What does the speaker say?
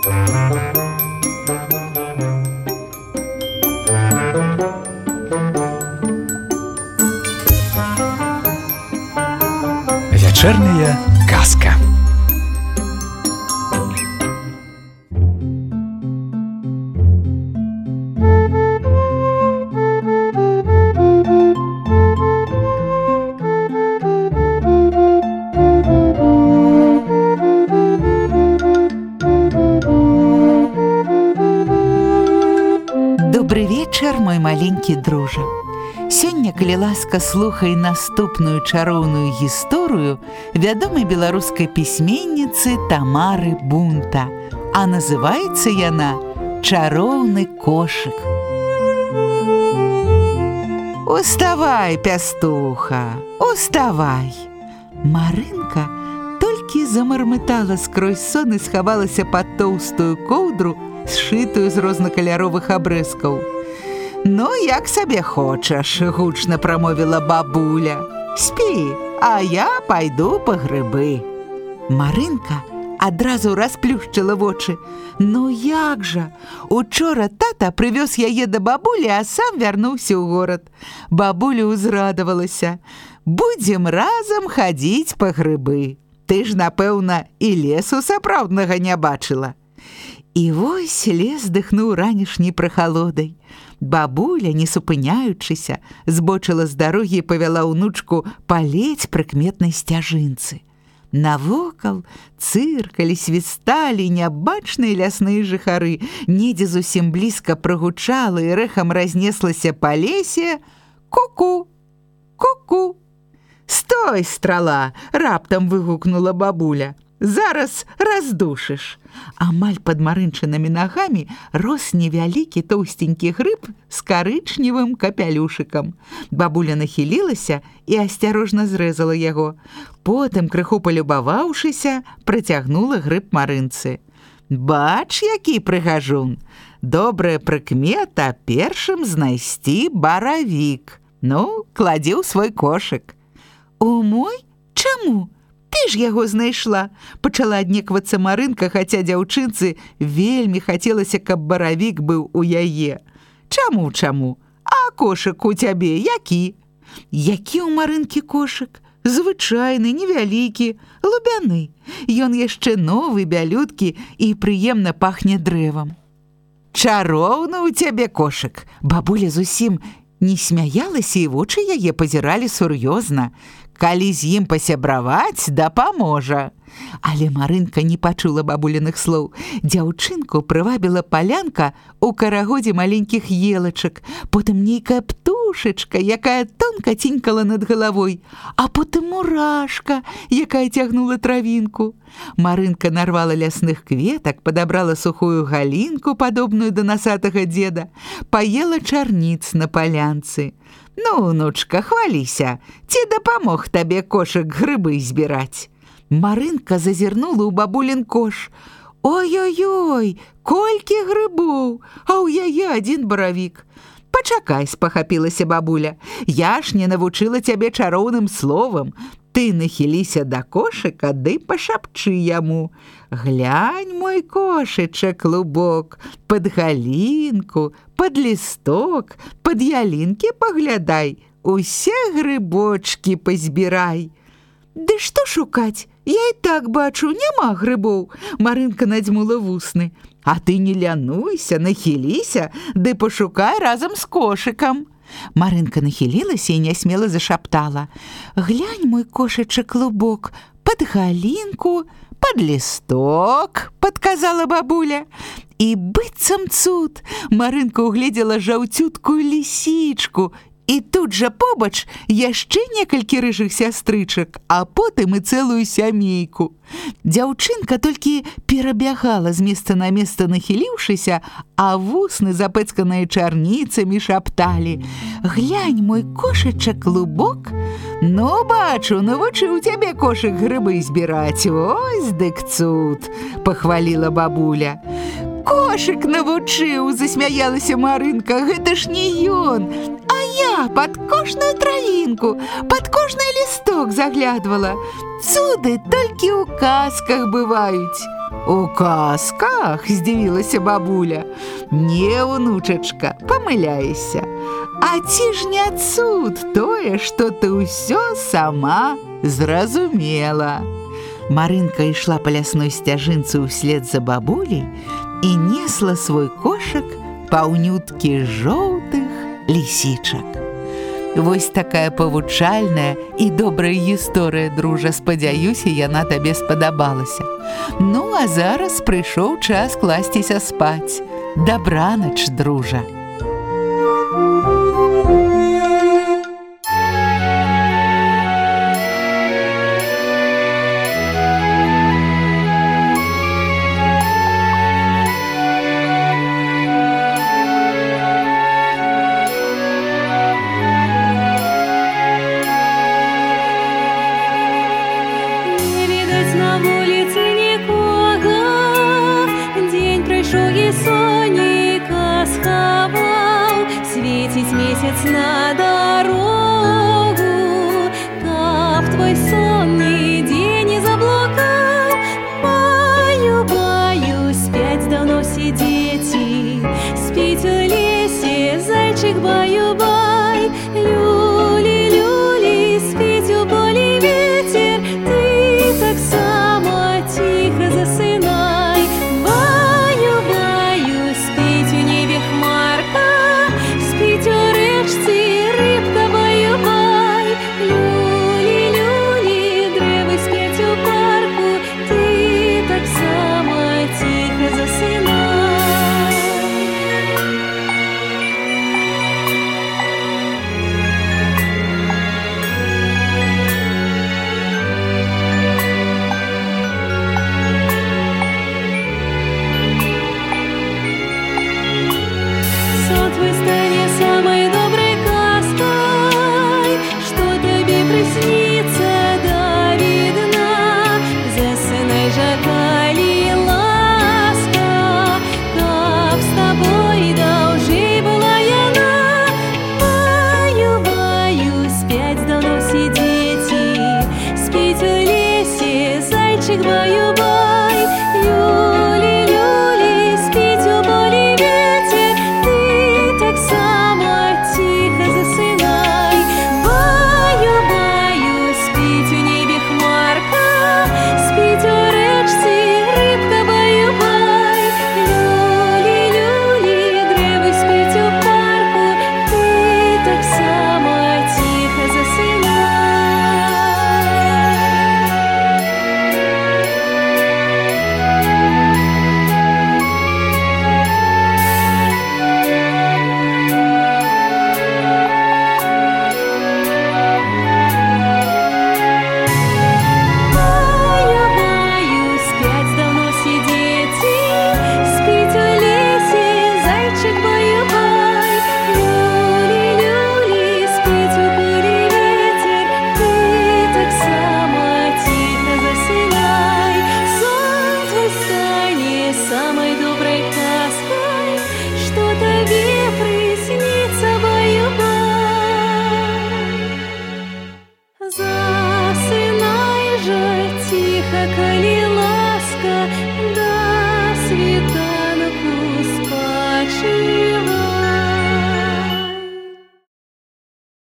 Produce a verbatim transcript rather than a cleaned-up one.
Вячэрняя казка. Добры вечар, мой маленькі дружа. Сёння, калі ласка, слухай наступную чароўную гісторыю вядомай беларускай пісьменніцы Тамары Бунта, а называецца яна «Чароўны кошык». Уставай, пястуха, уставай! Марынка толькі замармытала скрозь сон і схавалася пад тоўстую коўдру, сшытую з рознакаляровых абрэзкаў. «Ну, як сабе хочаш», – гучна прамовіла бабуля. «Спі, а я пайду па грыбы». Марынка адразу расплюшчыла вочы. «Ну як жа? Учора тата прывёз яе да бабулі, а сам вярнуўся ў горад». Бабуля ўзрадавалася. «Будзем разам хадзіць па грыбы. Ты ж, напэўна, і лесу сапраўднага не бачыла». І вось лес дыхнуў ранішняй прахалодай. Бабуля, не супыняючыся, збочыла з дарогі і павяла ўнучку па ледзь прыкметнай сцяжынцы. Навокал цыркалі, свісталі нябачныя лясныя жыхары. Недзе зусім блізка прагучала і рэхам разнеслася па лесе «Ку-ку! Ку-ку!» «Стой, страла!» – раптам выгукнула бабуля. «Зараз раздушыш». Амаль пад марынчынымі нагамі рос невялікі тоўстенькі грыб з карычневым капялюшыкам. Бабуля нахілілася і асцярожна зрэзала яго. Потым, крыху палюбаваўшыся, працягнула грыб марынцы. «Бач, які прыгажун! Добрая прыкмета першым знайсці баравік. Ну, кладзі ў свой кошык». «У мой? Чаму? Ты ж яго знайшла!» – пачала аднеквацца Марынка, хаця дзяўчынцы вельмі хацелася, каб баравік быў у яе. «Чаму, чаму? А кошык у цябе які?» «Які ў Марынкі кошык? Звычайны, невялікі, лубяны. Ён яшчэ новы, бялюткі і прыемна пахне дрэвам». «Чароўны ў цябе кошык!» Бабуля зусім не смяялася, і вочы яе пазіралі сур'ёзна. «Калі з ім пасябраваць, дапаможа». Але Марынка не пачула бабуліных слоў. Дзяўчынку прывабіла палянка ў карагодзе маленькіх елачак, потым нейкая птушачка, якая тонка цінькала над галавой, а потым мурашка, якая цягнула травінку. Марынка нарвала лясных кветак, падабрала сухую галінку, падобную да насатага дзеда, паела чарніц на палянцы. «Ну, унучка, хваліся, ці дапамог табе кошык грыбы збіраць?» Марынка зазірнула ў бабулін кош. «Ой-ой-ой, колькі грыбоў, а ў яе адзін баравік». «Пачакай», – спахапілася бабуля, «я ж не навучыла цябе чароўным словам. Ты нахіліся да кошыка, ды пашапчы яму. Глянь, мой кошычак, клубок, пад галінку, пад лісток, пад ялінкі паглядай, усе грыбочкі пазбірай». «Ды што шукаць? Я і так бачу, няма грыбоў», – Марынка надзьмула вусны. «А ты не лянуйся, нахіліся, ды пашукай разам з кошыкам». Марынка нахілілася і нясмела зашаптала. «Глянь, мой кошачак, клубок, пад галінку, пад лісток», – падказала бабуля. І быццам цуд Марынка угледзела жаўцюткую лісічку, і тут жа побач яшчэ некалькі рыжых сястрычак, а потым і цэлую сямейку. Дзяўчынка толькі перабягала з месца на месца, нахіліўшыся, а вусны, запэцканыя чарніцамі, шапталі: «Глянь, мой кошачак, клубок! Ну, бачу, навучыў цябе кошык грыбы збіраць. Ось дык цуд!» – пахваліла бабуля. «Кошык навучыў!» – засмяялася Марынка. «Гэта ж не ён, а я пад кожную травінку, пад кожны лісток заглядвала. Цуды толькі ў казках бываюць». У казках, здзівілася бабуля. Не, унучачка, памыляешься. А ці ж не цуд тое, што ты ўсё сама зразумела. Марынка ішла па лясной сцяжынцы ўслед за бабуляй і несла свой кошак паўнюткі жоўтых лісічак. Вось такая павучальная і добрая гісторыя, дружа. Спадзяюся, яна табе спадабалася. Ну, а зараз прыйшоў час класціся спаць. Дабранач, дружа. На вулиці нікого, день пройшов і сонечко сховав, світить місяць на дорогу, кап твой сон ніде не заблукав. Баю, баю, спять давно всі діти, спіть у лісі, зайчик баю-бай. Люлі, люлі, спіть у полі ветер, ти так само тихо засинай. Баю-баю, спіть у небі хмарка, спіть у речці рибка баю-бай. Люлі, люлі, древи спять у парку, ти так само тихо засинай. Сон твой стане самой доброй казкой, что тебе приснится до видна. Засынай же, коли ласка, как с тобой должей была яна. Баю-баю, спять давно все дети, спить в лесе, зайчик баю-бай. Люли, люли, спить у полі ветер, ти так само тихо засинай. Баю-баю, спить у небі хмарка, спить у речці рибка баю-бай. Люлі, люлі, древи спить у парку, ти так само тихо засинай. Баю-баю, спять давно всі діти, спіть у лісі, зайчик баю-бай. Люлі, люлі, спіть у полі ветер, ти так само тихо засинай. Сон твой стане самой доброй казкой, что тебе приснится баю-бай. Засынай же тихо, коли